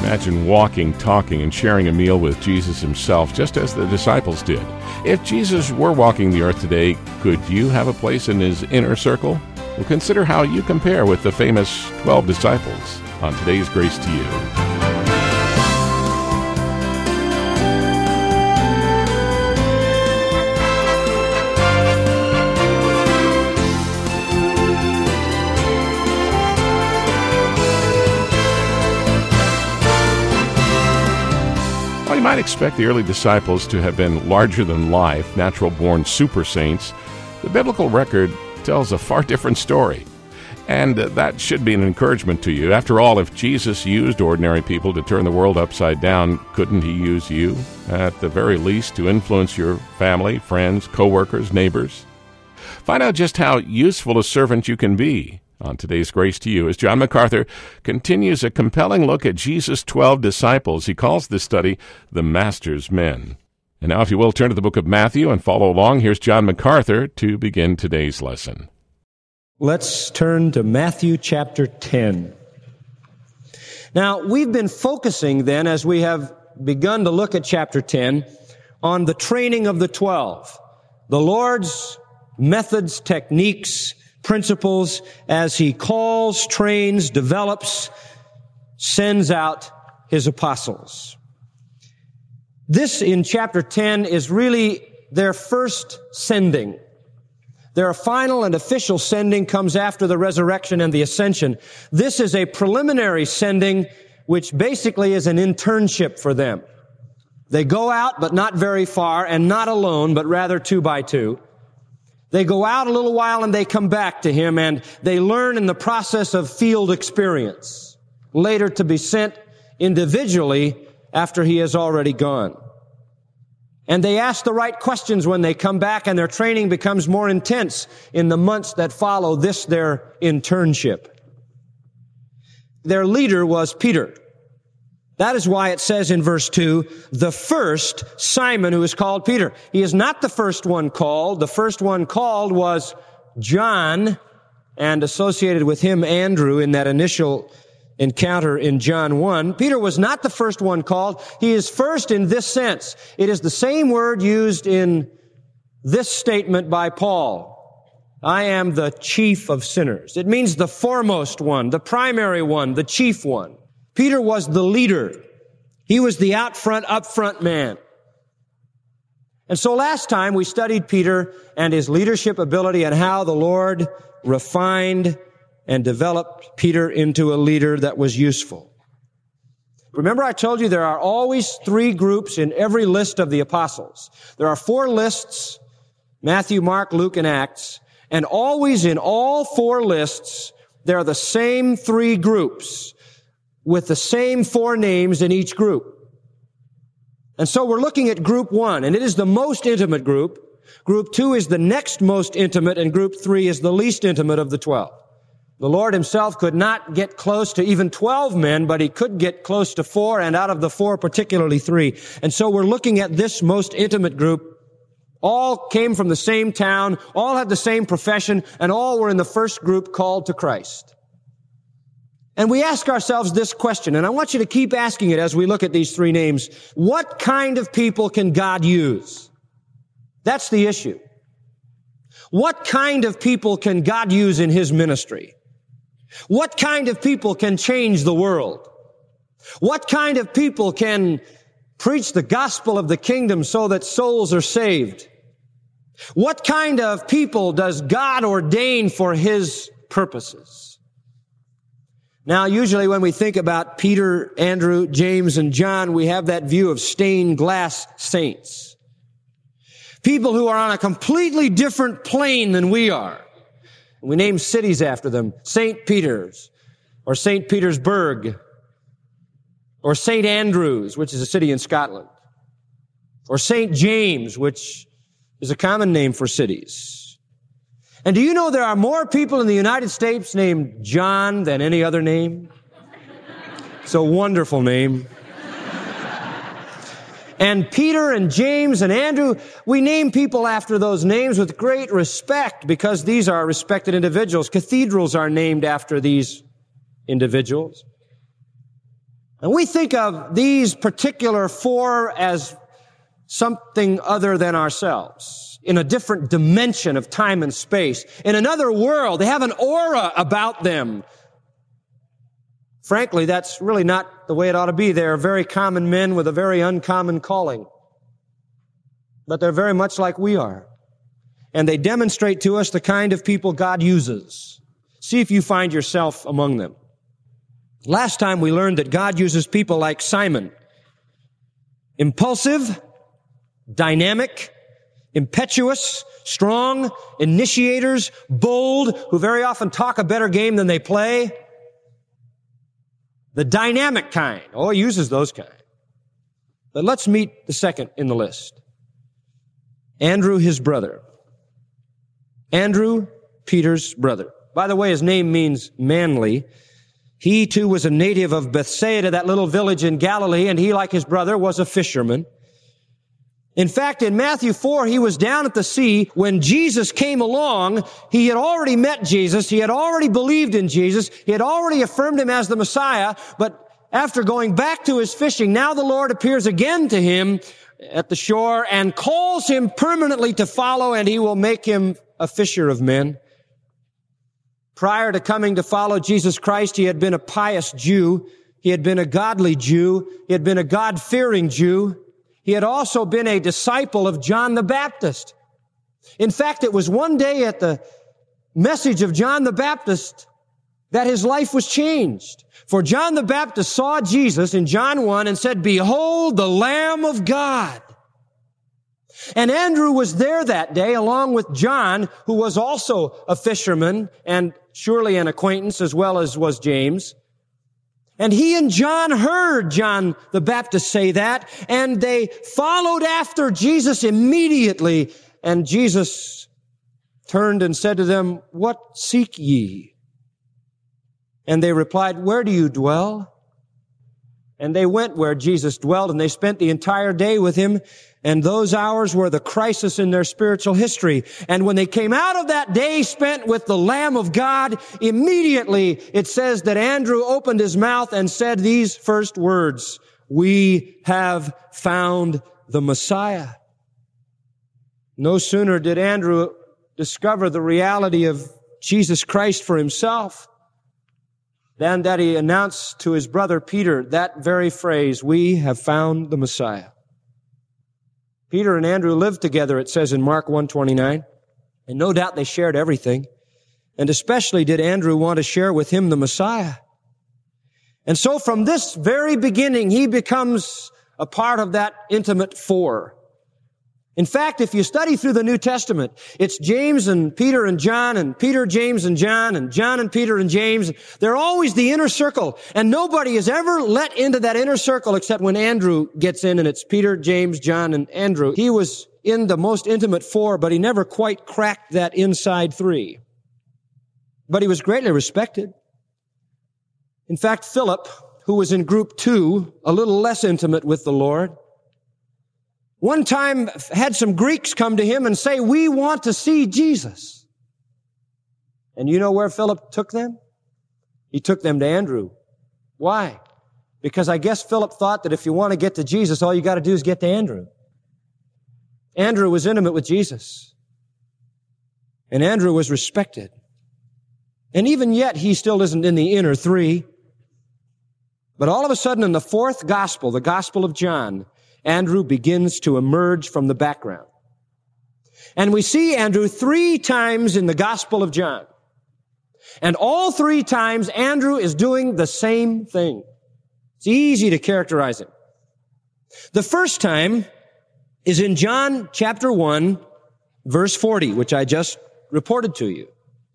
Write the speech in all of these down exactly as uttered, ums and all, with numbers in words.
Imagine walking, talking, and sharing a meal with Jesus himself, just as the disciples did. If Jesus were walking the earth today, could you have a place in his inner circle? Well, consider how you compare with the famous twelve disciples on today's Grace to You. You might expect the early disciples to have been larger-than-life, natural-born super saints. The biblical record tells a far different story, and that should be an encouragement to you. After all, if Jesus used ordinary people to turn the world upside down, couldn't he use you, at the very least, to influence your family, friends, co-workers, neighbors? Find out just how useful a servant you can be on today's Grace to You, as John MacArthur continues a compelling look at Jesus' twelve disciples. He calls this study The Master's Men. And now, if you will, turn to the book of Matthew and follow along. Here's John MacArthur to begin today's lesson. Let's turn to Matthew chapter ten. Now, we've been focusing then, as we have begun to look at chapter ten, on the training of the twelve, the Lord's methods, techniques, principles as he calls, trains, develops, sends out his apostles. This in chapter ten is really their first sending. Their final and official sending comes after the resurrection and the ascension. This is a preliminary sending, which basically is an internship for them. They go out, but not very far, and not alone, but rather two by two. They go out a little while and they come back to him, and they learn in the process of field experience, later to be sent individually after he has already gone. And they ask the right questions when they come back, and their training becomes more intense in the months that follow this, their internship. Their leader was Peter. That is why it says in verse two, the first Simon, who is called Peter. He is not the first one called. The first one called was John, and associated with him Andrew in that initial encounter in John one. Peter was not the first one called. He is first in this sense. It is the same word used in this statement by Paul. I am the chief of sinners. It means the foremost one, the primary one, the chief one. Peter was the leader. He was the out front, up front man. And so last time we studied Peter and his leadership ability and how the Lord refined and developed Peter into a leader that was useful. Remember, I told you there are always three groups in every list of the apostles. There are four lists, Matthew, Mark, Luke, and Acts, and always in all four lists, there are the same three groups, with the same four names in each group. And so we're looking at group one, and it is the most intimate group. Group two is the next most intimate, and group three is the least intimate of the twelve. The Lord himself could not get close to even twelve men, but he could get close to four, and out of the four, particularly three. And so we're looking at this most intimate group. All came from the same town, all had the same profession, and all were in the first group called to Christ. And we ask ourselves this question, and I want you to keep asking it as we look at these three names. What kind of people can God use? That's the issue. What kind of people can God use in his ministry? What kind of people can change the world? What kind of people can preach the gospel of the kingdom so that souls are saved? What kind of people does God ordain for his purposes? Now, usually when we think about Peter, Andrew, James, and John, we have that view of stained glass saints. People who are on a completely different plane than we are. We name cities after them. Saint Peter's, or Saint Petersburg, or Saint Andrews, which is a city in Scotland, or Saint James, which is a common name for cities. And do you know there are more people in the United States named John than any other name? It's a wonderful name. And Peter and James and Andrew, we name people after those names with great respect because these are respected individuals. Cathedrals are named after these individuals. And we think of these particular four as something other than ourselves, in a different dimension of time and space, in another world. They have an aura about them. Frankly, that's really not the way it ought to be. They are very common men with a very uncommon calling. But they're very much like we are. And they demonstrate to us the kind of people God uses. See if you find yourself among them. Last time we learned that God uses people like Simon. Impulsive, dynamic, impetuous, strong, initiators, bold, who very often talk a better game than they play. The dynamic kind. Oh, he uses those kind. But let's meet the second in the list. Andrew, his brother. Andrew, Peter's brother. By the way, his name means manly. He too was a native of Bethsaida, that little village in Galilee, and he, like his brother, was a fisherman. In fact, in Matthew four, he was down at the sea when Jesus came along. He had already met Jesus. He had already believed in Jesus. He had already affirmed him as the Messiah. But after going back to his fishing, now the Lord appears again to him at the shore and calls him permanently to follow, and he will make him a fisher of men. Prior to coming to follow Jesus Christ, he had been a pious Jew. He had been a godly Jew. He had been a God-fearing Jew. He had also been a disciple of John the Baptist. In fact, it was one day at the message of John the Baptist that his life was changed. For John the Baptist saw Jesus in John one and said, "Behold, the Lamb of God." And Andrew was there that day along with John, who was also a fisherman and surely an acquaintance as well as was James. And he and John heard John the Baptist say that, and they followed after Jesus immediately. And Jesus turned and said to them, "What seek ye?" And they replied, "Where do you dwell?" And they went where Jesus dwelled, and they spent the entire day with him. And those hours were the crisis in their spiritual history. And when they came out of that day spent with the Lamb of God, immediately it says that Andrew opened his mouth and said these first words, "We have found the Messiah." No sooner did Andrew discover the reality of Jesus Christ for himself than that he announced to his brother Peter that very phrase, "We have found the Messiah." Peter and Andrew lived together, it says in Mark one twenty-nine, and no doubt they shared everything. And especially did Andrew want to share with him the Messiah. And so from this very beginning, he becomes a part of that intimate four. In fact, if you study through the New Testament, it's James and Peter and John and Peter, James and John and John and Peter and James. They're always the inner circle, and nobody is ever let into that inner circle except when Andrew gets in, and it's Peter, James, John, and Andrew. He was in the most intimate four, but he never quite cracked that inside three. But he was greatly respected. In fact, Philip, who was in group two, a little less intimate with the Lord, one time had some Greeks come to him and say, "We want to see Jesus." And you know where Philip took them? He took them to Andrew. Why? Because I guess Philip thought that if you want to get to Jesus, all you got to do is get to Andrew. Andrew was intimate with Jesus. And Andrew was respected. And even yet, he still isn't in the inner three. But all of a sudden, in the fourth gospel, the Gospel of John, Andrew begins to emerge from the background. And we see Andrew three times in the Gospel of John. And all three times, Andrew is doing the same thing. It's easy to characterize him. The first time is in John chapter one, verse forty, which I just reported to you.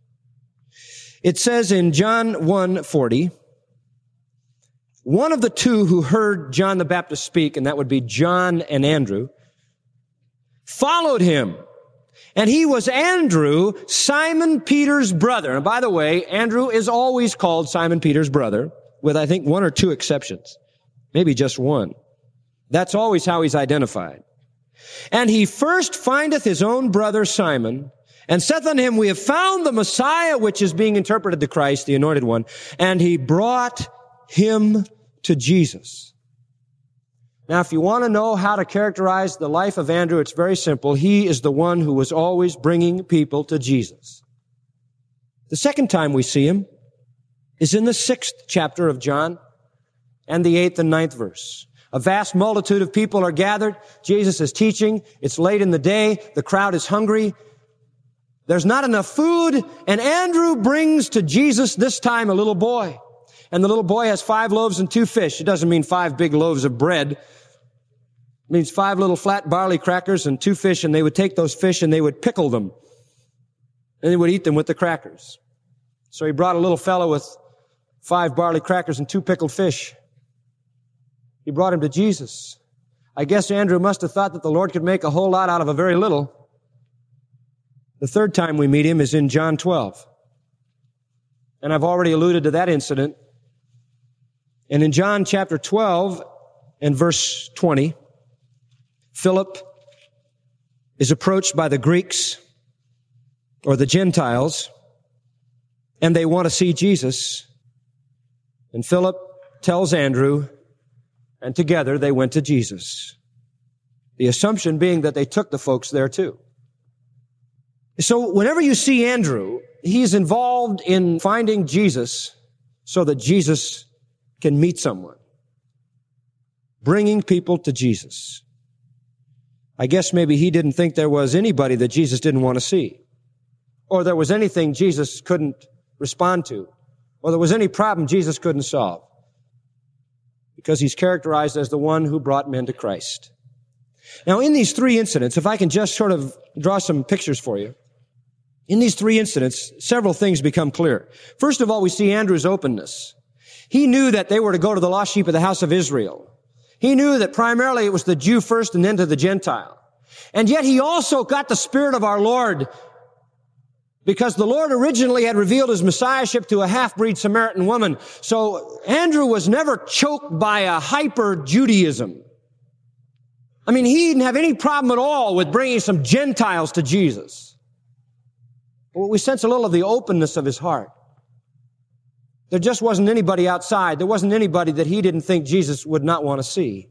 It says in John one forty, one of the two who heard John the Baptist speak, and that would be John and Andrew, followed him. And he was Andrew, Simon Peter's brother. And by the way, Andrew is always called Simon Peter's brother, with I think one or two exceptions. Maybe just one. That's always how he's identified. And he first findeth his own brother Simon, and saith unto him, "We have found the Messiah," which is being interpreted the Christ, the Anointed One. And he brought him to Jesus. Now, if you want to know how to characterize the life of Andrew, it's very simple. He is the one who was always bringing people to Jesus. The second time we see him is in the sixth chapter of John and the eighth and ninth verse. A vast multitude of people are gathered. Jesus is teaching. It's late in the day. The crowd is hungry. There's not enough food, and Andrew brings to Jesus this time a little boy. And the little boy has five loaves and two fish. It doesn't mean five big loaves of bread. It means five little flat barley crackers and two fish, and they would take those fish and they would pickle them. And they would eat them with the crackers. So he brought a little fellow with five barley crackers and two pickled fish. He brought him to Jesus. I guess Andrew must have thought that the Lord could make a whole lot out of a very little. The third time we meet him is in John twelve. And I've already alluded to that incident. And in John chapter twelve and verse twenty, Philip is approached by the Greeks or the Gentiles, and they want to see Jesus. And Philip tells Andrew, and together they went to Jesus. The assumption being that they took the folks there too. So whenever you see Andrew, he's involved in finding Jesus so that Jesus can meet someone. Bringing people to Jesus. I guess maybe he didn't think there was anybody that Jesus didn't want to see. Or there was anything Jesus couldn't respond to. Or there was any problem Jesus couldn't solve. Because he's characterized as the one who brought men to Christ. Now, in these three incidents, if I can just sort of draw some pictures for you, in these three incidents, several things become clear. First of all, we see Andrew's openness. He knew that they were to go to the lost sheep of the house of Israel. He knew that primarily it was the Jew first and then to the Gentile. And yet he also got the Spirit of our Lord, because the Lord originally had revealed his messiahship to a half-breed Samaritan woman. So Andrew was never choked by a hyper-Judaism. I mean, he didn't have any problem at all with bringing some Gentiles to Jesus. Well, we sense a little of the openness of his heart. There just wasn't anybody outside. There wasn't anybody that he didn't think Jesus would not want to see.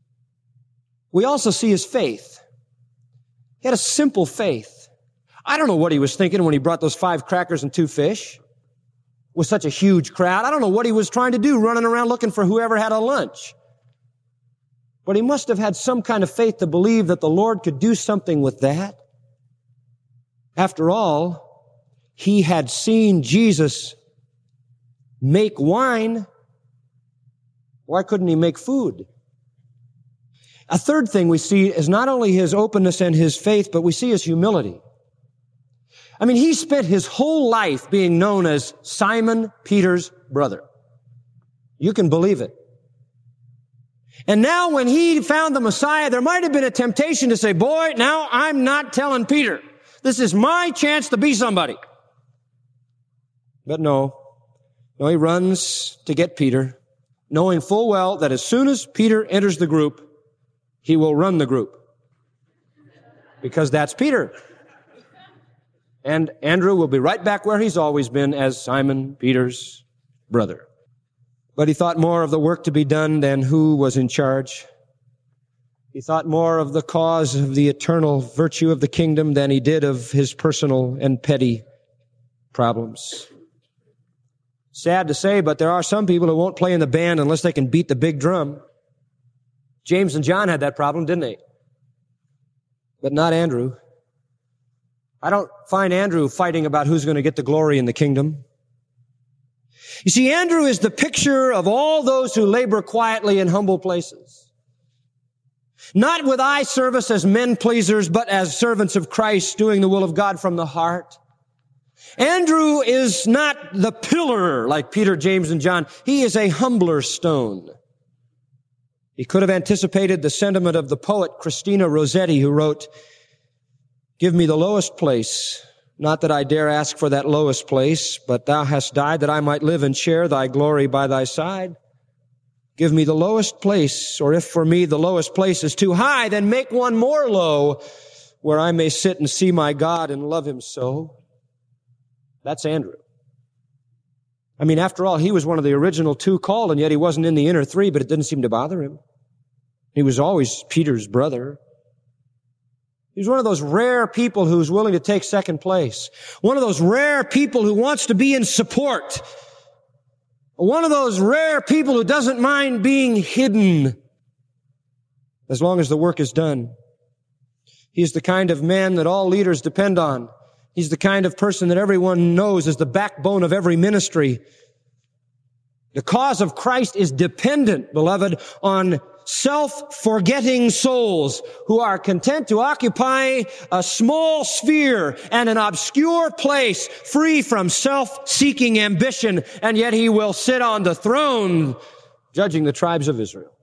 We also see his faith. He had a simple faith. I don't know what he was thinking when he brought those five crackers and two fish with such a huge crowd. I don't know what he was trying to do, running around looking for whoever had a lunch. But he must have had some kind of faith to believe that the Lord could do something with that. After all, he had seen Jesus make wine. Why couldn't he make food? A third thing we see is not only his openness and his faith, but we see his humility. I mean, he spent his whole life being known as Simon Peter's brother. You can believe it. And now when he found the Messiah, there might have been a temptation to say, boy, now I'm not telling Peter. This is my chance to be somebody. But no. No, he runs to get Peter, knowing full well that as soon as Peter enters the group, he will run the group. Because that's Peter. And Andrew will be right back where he's always been as Simon Peter's brother. But he thought more of the work to be done than who was in charge. He thought more of the cause of the eternal virtue of the kingdom than he did of his personal and petty problems. Sad to say, but there are some people who won't play in the band unless they can beat the big drum. James and John had that problem, didn't they? But not Andrew. I don't find Andrew fighting about who's going to get the glory in the kingdom. You see, Andrew is the picture of all those who labor quietly in humble places. Not with eye service as men pleasers, but as servants of Christ, doing the will of God from the heart. Andrew is not the pillar like Peter, James, and John. He is a humbler stone. He could have anticipated the sentiment of the poet Christina Rossetti, who wrote, "Give me the lowest place, not that I dare ask for that lowest place, but thou hast died that I might live and share thy glory by thy side. Give me the lowest place, or if for me the lowest place is too high, then make one more low, where I may sit and see my God and love him so." That's Andrew. I mean, after all, he was one of the original two called, and yet he wasn't in the inner three, but it didn't seem to bother him. He was always Peter's brother. He was one of those rare people who's willing to take second place. One of those rare people who wants to be in support. One of those rare people who doesn't mind being hidden as long as the work is done. He's the kind of man that all leaders depend on. He's the kind of person that everyone knows is the backbone of every ministry. The cause of Christ is dependent, beloved, on self-forgetting souls who are content to occupy a small sphere and an obscure place free from self-seeking ambition, and yet he will sit on the throne judging the tribes of Israel.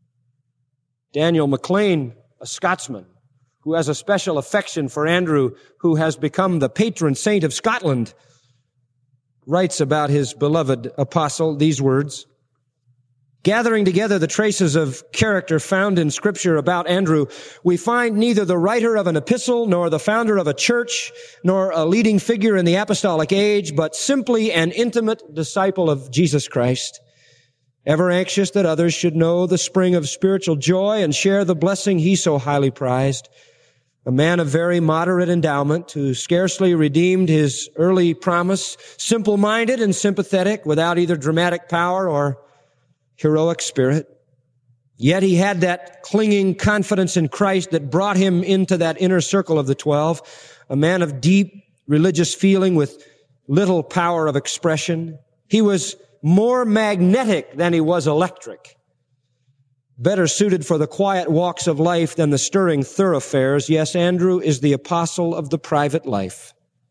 Daniel MacLean, a Scotsman, who has a special affection for Andrew, who has become the patron saint of Scotland, writes about his beloved apostle these words: gathering together the traces of character found in Scripture about Andrew, we find neither the writer of an epistle, nor the founder of a church, nor a leading figure in the apostolic age, but simply an intimate disciple of Jesus Christ, ever anxious that others should know the spring of spiritual joy and share the blessing he so highly prized. A man of very moderate endowment who scarcely redeemed his early promise, simple-minded and sympathetic, without either dramatic power or heroic spirit. Yet he had that clinging confidence in Christ that brought him into that inner circle of the twelve. A man of deep religious feeling with little power of expression. He was more magnetic than he was electric. Better suited for the quiet walks of life than the stirring thoroughfares. Yes, Andrew is the apostle of the private life.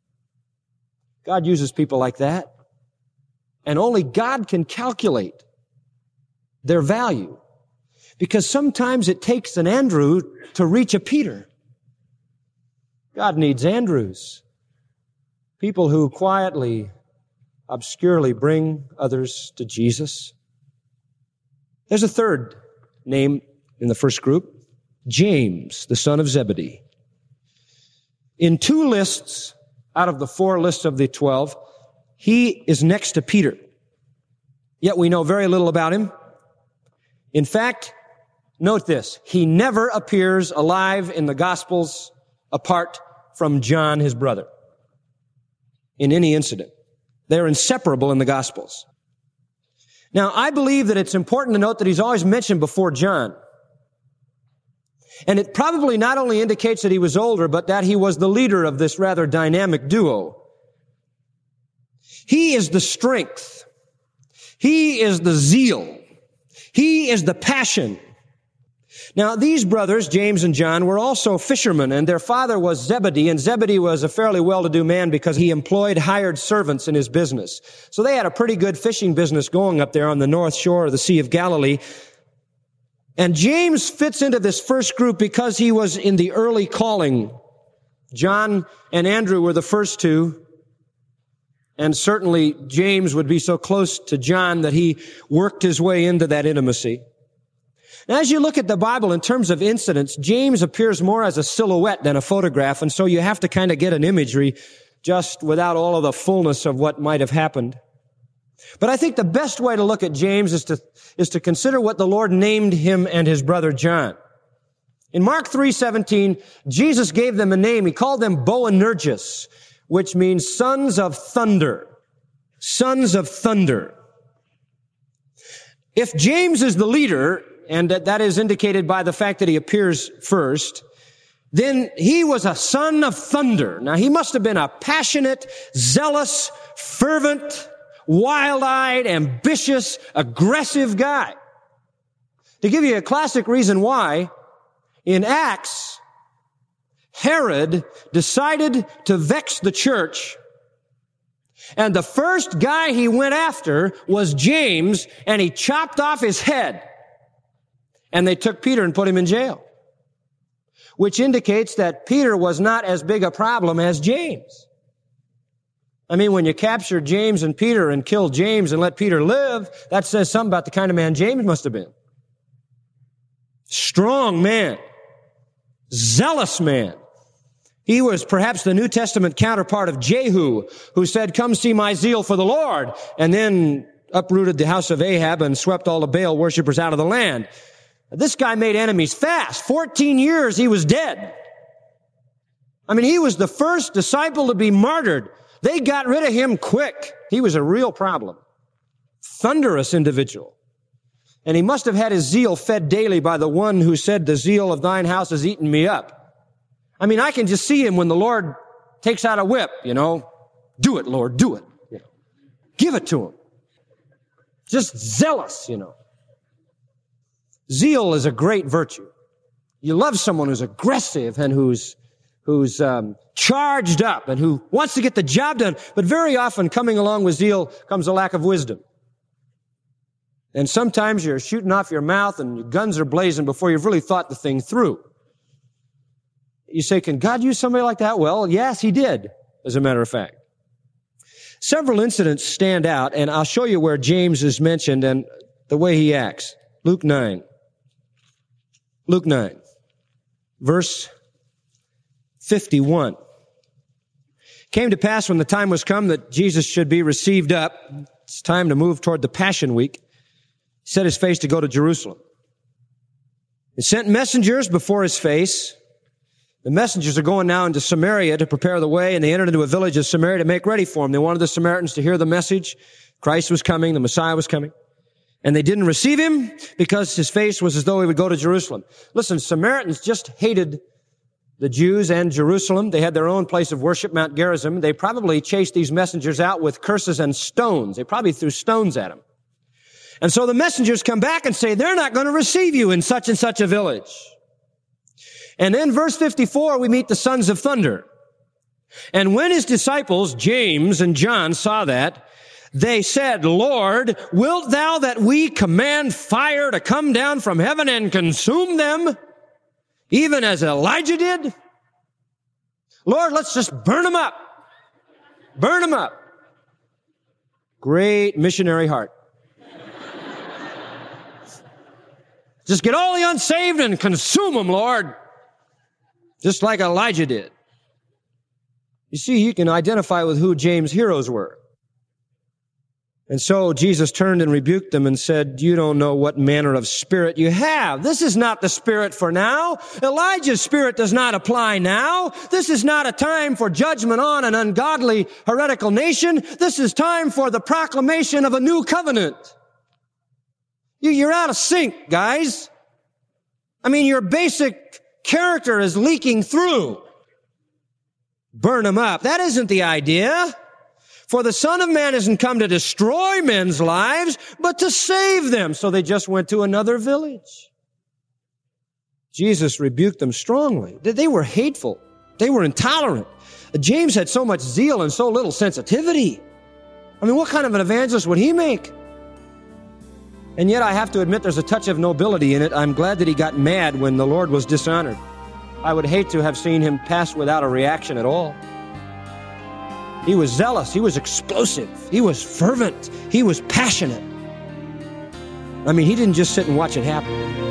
God uses people like that. And only God can calculate their value. Because sometimes it takes an Andrew to reach a Peter. God needs Andrews. People who quietly, obscurely bring others to Jesus. There's a third name in the first group, James, the son of Zebedee. In two lists out of the four lists of the twelve, he is next to Peter. Yet we know very little about him. In fact, note this, he never appears alive in the Gospels apart from John, his brother, in any incident. They're inseparable in the Gospels. Now, I believe that it's important to note that he's always mentioned before John. And it probably not only indicates that he was older, but that he was the leader of this rather dynamic duo. He is the strength. He is the zeal. He is the passion. Now, these brothers, James and John, were also fishermen, and their father was Zebedee, and Zebedee was a fairly well-to-do man because he employed hired servants in his business. So they had a pretty good fishing business going up there on the north shore of the Sea of Galilee. And James fits into this first group because he was in the early calling. John and Andrew were the first two, and certainly James would be so close to John that he worked his way into that intimacy. Now, as you look at the Bible in terms of incidents, James appears more as a silhouette than a photograph, and so you have to kind of get an imagery just without all of the fullness of what might have happened. But I think the best way to look at James is to, is to consider what the Lord named him and his brother John. In Mark three seventeen, Jesus gave them a name. He called them Boanerges, which means sons of thunder. Sons of thunder. If James is the leader, and that is indicated by the fact that he appears first, then he was a son of thunder. Now, he must have been a passionate, zealous, fervent, wild-eyed, ambitious, aggressive guy. To give you a classic reason why, in Acts, Herod decided to vex the church, and the first guy he went after was James, and he chopped off his head. And they took Peter and put him in jail, which indicates that Peter was not as big a problem as James. I mean, when you capture James and Peter and kill James and let Peter live, that says something about the kind of man James must have been. Strong man, zealous man, He was perhaps the New Testament counterpart of Jehu, who said, "Come see my zeal for the Lord," and then uprooted the house of Ahab and swept all the Baal worshipers out of the land. This guy made enemies fast. Fourteen years he was dead. I mean, he was the first disciple to be martyred. They got rid of him quick. He was a real problem. Thunderous individual. And he must have had his zeal fed daily by the one who said, "The zeal of thine house has eaten me up." I mean, I can just see him when the Lord takes out a whip, you know. "Do it, Lord, do it." You know, give it to him. Just zealous, you know. Zeal is a great virtue. You love someone who's aggressive and who's who's um, charged up and who wants to get the job done. But very often coming along with zeal comes a lack of wisdom. And sometimes you're shooting off your mouth and your guns are blazing before you've really thought the thing through. You say, can God use somebody like that? Well, yes, he did, as a matter of fact. Several incidents stand out, and I'll show you where James is mentioned and the way he acts. Luke nine. Luke nine, verse fifty-one. Came to pass when the time was come that Jesus should be received up. It's time to move toward the Passion Week. He set his face to go to Jerusalem. He sent messengers before his face. The messengers are going now into Samaria to prepare the way, and they entered into a village of Samaria to make ready for him. They wanted the Samaritans to hear the message. Christ was coming. The Messiah was coming. And they didn't receive him because his face was as though he would go to Jerusalem. Listen, Samaritans just hated the Jews and Jerusalem. They had their own place of worship, Mount Gerizim. They probably chased these messengers out with curses and stones. They probably threw stones at them. And so the messengers come back and say, they're not going to receive you in such and such a village. And then verse fifty-four, we meet the sons of thunder. And when his disciples, James and John, saw that, they said, Lord, wilt thou that we command fire to come down from heaven and consume them, even as Elijah did? Lord, let's just burn them up. Burn them up. Great missionary heart. Just get all the unsaved and consume them, Lord. Just like Elijah did. You see, you can identify with who James' heroes were. And so Jesus turned and rebuked them and said, you don't know what manner of spirit you have. This is not the spirit for now. Elijah's spirit does not apply now. This is not a time for judgment on an ungodly, heretical nation. This is time for the proclamation of a new covenant. You're out of sync, guys. I mean, your basic character is leaking through. Burn them up. That isn't the idea. For the Son of Man hasn't come to destroy men's lives, but to save them. So they just went to another village. Jesus rebuked them strongly. They were hateful. They were intolerant. James had so much zeal and so little sensitivity. I mean, what kind of an evangelist would he make? And yet I have to admit there's a touch of nobility in it. I'm glad that he got mad when the Lord was dishonored. I would hate to have seen him pass without a reaction at all. He was zealous. He was explosive. He was fervent. He was passionate. I mean, he didn't just sit and watch it happen.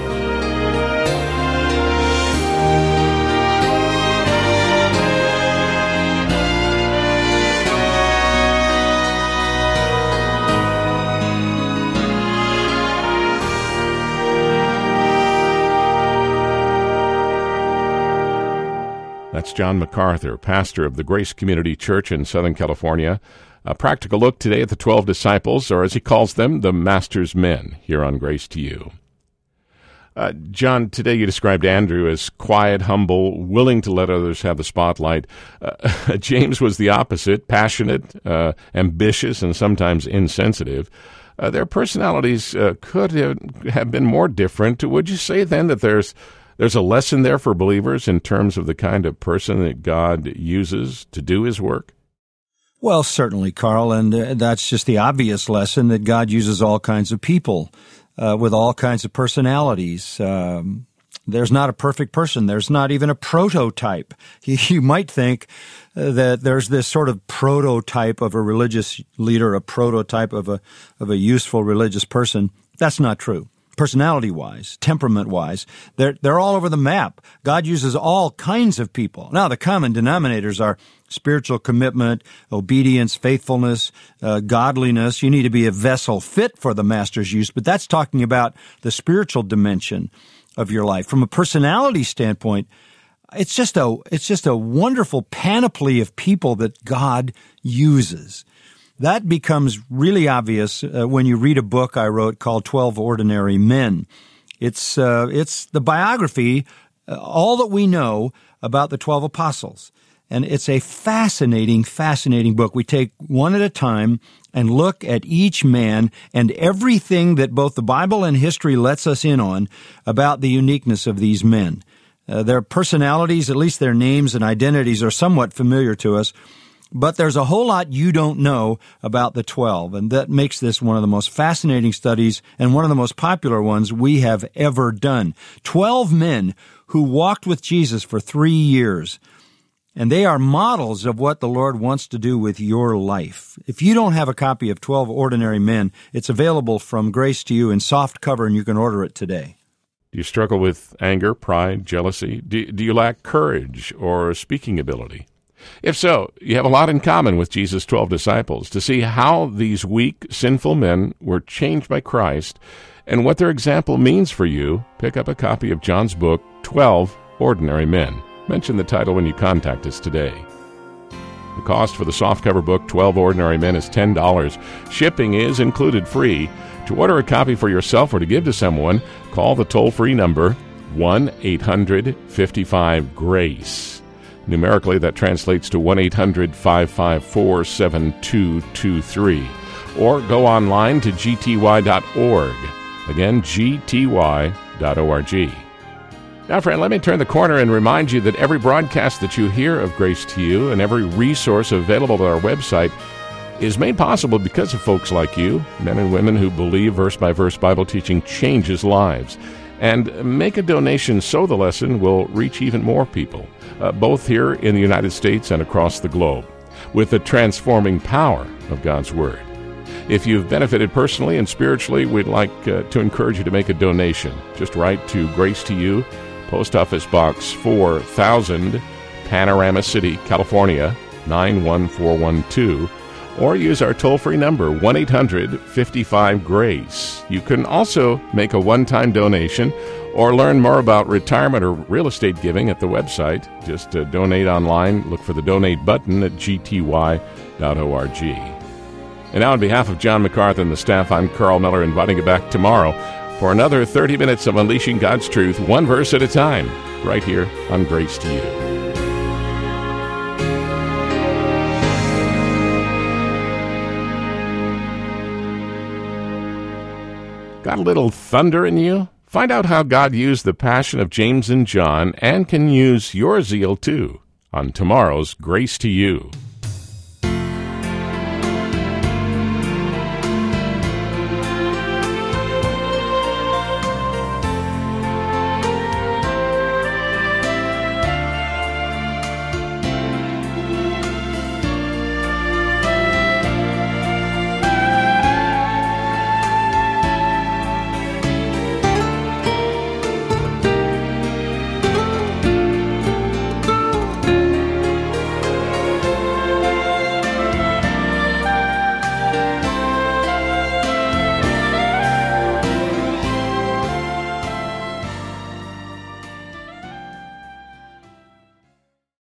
That's John MacArthur, pastor of the Grace Community Church in Southern California. A practical look today at the twelve disciples, or as he calls them, the Master's men, here on Grace to You. Uh, John, today you described Andrew as quiet, humble, willing to let others have the spotlight. Uh, James was the opposite, passionate, uh, ambitious, and sometimes insensitive. Uh, their personalities uh, could have, have been more different. Would you say then that there's There's a lesson there for believers in terms of the kind of person that God uses to do his work? Well, certainly, Carl, and uh, that's just the obvious lesson that God uses all kinds of people uh, with all kinds of personalities. Um, there's not a perfect person. There's not even a prototype. You, you might think uh, that there's this sort of prototype of a religious leader, a prototype of a of a useful religious person. That's not true. personality-wise, temperament-wise. They're, they're all over the map. God uses all kinds of people. Now, the common denominators are spiritual commitment, obedience, faithfulness, uh, godliness. You need to be a vessel fit for the Master's use, but that's talking about the spiritual dimension of your life. From a personality standpoint, it's just a, it's just a wonderful panoply of people that God uses. That becomes really obvious uh, when you read a book I wrote called twelve Ordinary Men. It's uh, it's the biography, uh, all that we know about the twelve apostles. And it's a fascinating, fascinating book. We take one at a time and look at each man and everything that both the Bible and history lets us in on about the uniqueness of these men. Uh, their personalities, at least their names and identities, are somewhat familiar to us. But there's a whole lot you don't know about the twelve, and that makes this one of the most fascinating studies and one of the most popular ones we have ever done. Twelve men who walked with Jesus for three years, and they are models of what the Lord wants to do with your life. If you don't have a copy of twelve Ordinary Men, it's available from Grace to You in soft cover, and you can order it today. Do you struggle with anger, pride, jealousy? Do, do you lack courage or speaking ability? If so, you have a lot in common with Jesus' twelve disciples. To see how these weak, sinful men were changed by Christ and what their example means for you, pick up a copy of John's book, twelve Ordinary Men. Mention the title when you contact us today. The cost for the softcover book, twelve Ordinary Men, is ten dollars. Shipping is included free. To order a copy for yourself or to give to someone, call the toll-free number one eight hundred fifty-five GRACE. Numerically, that translates to one eight hundred five five four seven two two three. Or go online to g t y dot org. Again, g t y dot org. Now, friend, let me turn the corner and remind you that every broadcast that you hear of Grace to You and every resource available at our website is made possible because of folks like you, men and women who believe verse-by-verse Bible teaching changes lives. And make a donation so the lesson will reach even more people, uh, both here in the United States and across the globe, with the transforming power of God's Word. If you've benefited personally and spiritually, we'd like uh, to encourage you to make a donation. Just write to Grace to You, Post Office Box four thousand, Panorama City, California, nine one four one two, or use our toll-free number, one eight hundred fifty-five GRACE. You can also make a one-time donation or learn more about retirement or real estate giving at the website. Just uh, donate online. Look for the donate button at g t y dot org. And now on behalf of John MacArthur and the staff, I'm Carl Miller, inviting you back tomorrow for another thirty minutes of Unleashing God's Truth, one verse at a time, right here on Grace to You. Got a little thunder in you? Find out how God used the passion of James and John and can use your zeal too on tomorrow's Grace to You.